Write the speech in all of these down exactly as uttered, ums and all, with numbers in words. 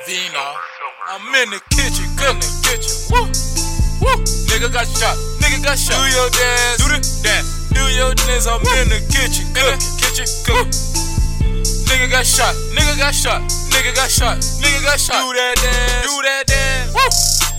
Vino. I'm in the kitchen, cooking the kitchen. Woo, woo. Nigga got shot, nigga got shot. Do your dance, do the dance, do your dance. I'm in the kitchen, cooking, kitchen, cooking. Nigga got shot, nigga got shot, nigga got shot, nigga got shot. Do that dance, do that dance. Woo.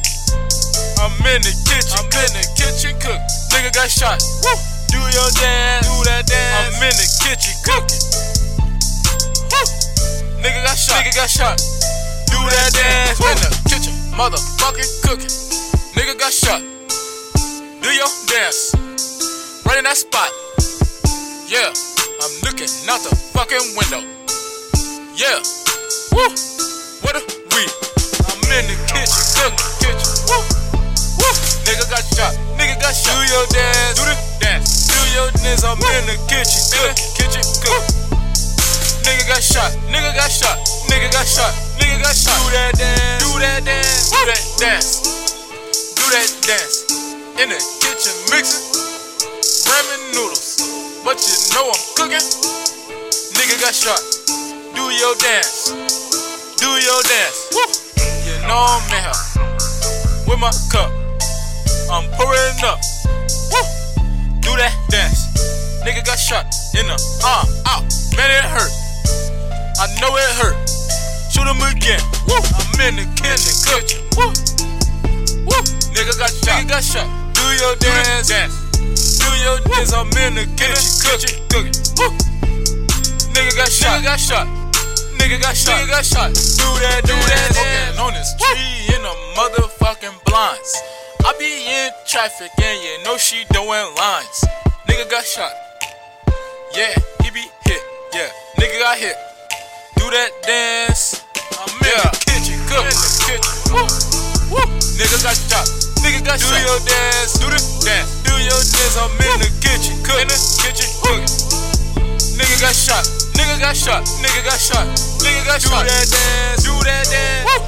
I'm in the kitchen, I'm in the kitchen, cook. Nigga got shot. Woo. Do your dance, do that dance. I'm in the kitchen, cooking. Woo. Nigga got shot, nigga got shot. Do that dance. In the kitchen, motherfucking cooking. Nigga got shot. Do your dance. Right in that spot. Yeah, I'm looking out the fucking window. Yeah, woo, what a weed. I'm in the kitchen, cooking the kitchen. Woo, woo. Nigga got shot, nigga got shot. Do your dance, do the dance, do your dance. I'm in the kitchen, cooking, kitchen, cooking. Nigga got shot, nigga got shot, nigga got shot, nigga got shot. Do that dance, do that dance, do that dance, do that dance. In the kitchen mixing, ramen noodles, but you know I'm cooking. Nigga got shot. Do your dance, do your dance. Woo. You know I'm in here with my cup, I'm pouring up. Woo. Do that dance. Nigga got shot in the arm, out. Man, it hurt. I know it hurt. Shoot him again. Woo. I'm in the kitchen cooking. Woo. Woo. Nigga got shot. Nigga got shot. Do your dance. Do, dance. Do your Woo. Dance. I'm in the kitchen cooking. cooking. Woo. Nigga got shot. Nigga got shot. Nigga got shot. Nigga got shot. Do that. Do that. Smoking on this tree in the motherfucking blinds. I be in traffic and you know she doing lines. Nigga got shot. Yeah, he be hit. Yeah, nigga got hit. Do that dance. I'm in yeah. the kitchen, cook. In the kitchen. Woo, woo. Nigga got shot. Nigga got do shot. Do your dance. Do the dance. Do your dance. I'm in the kitchen, cook. In the kitchen, cooking. Nigga got shot. Nigga got shot. Nigga got shot. Nigga got do shot. Do that dance. Do that dance. Woo.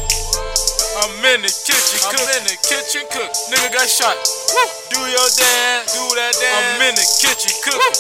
I'm in the kitchen, cook. I'm in the kitchen, cook. Nigga got shot. Woo. Do your dance. Do that dance. I'm in the kitchen, cooking.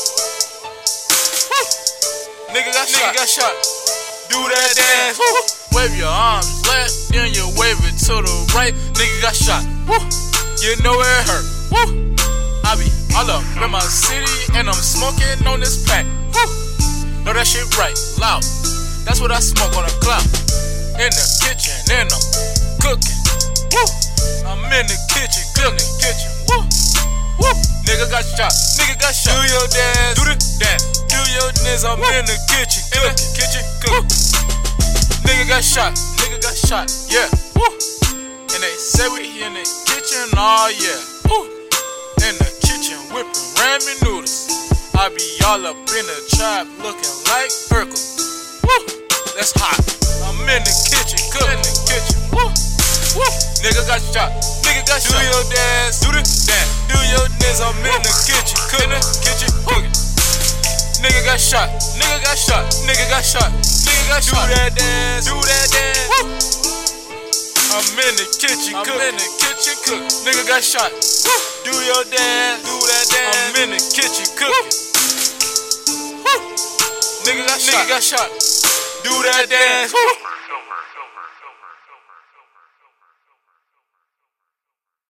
Nigga got shot. Nigga got shot. Do that dance. Woo. Wave your arms left, then you wave it to the right. Nigga got shot. Woo. You know it hurt. Woo. I be all up in my city and I'm smoking on this pack. Woo. Know that shit right, loud. That's what I smoke on a cloud. In the kitchen, and I'm cooking. Woo. I'm in the kitchen, cooking the kitchen. Woo. Woo. Nigga got shot. Nigga got shot. Do your dance. Do the dance. Do your dance. I'm Woo. In the kitchen, in the kitchen, cooking. Nigga got shot. Nigga got shot. Yeah. Woo. And they say we in the kitchen, oh yeah. Woo. In the kitchen whipping ramen noodles. I be all up in the trap looking like Urkel. Woo. That's hot. I'm in the kitchen, cooking the kitchen. Woo. Woo. Nigga got shot. Nigga got shot. Do your dance. Do the dance. Do your dance. I'm in the kitchen, cooking the kitchen, cooking. Nigga got shot. Nigga got shot. Nigga got shot. Nigga got shot. Do that dance. Do that dance. Woo. I'm in the kitchen, I'm cook. in the kitchen, cook. Nigga got shot. Woo. Do your dance. Do that dance. I'm in the kitchen, cooking. Woo. Nigga got shot. Nigga got shot. Do that dance. Woo.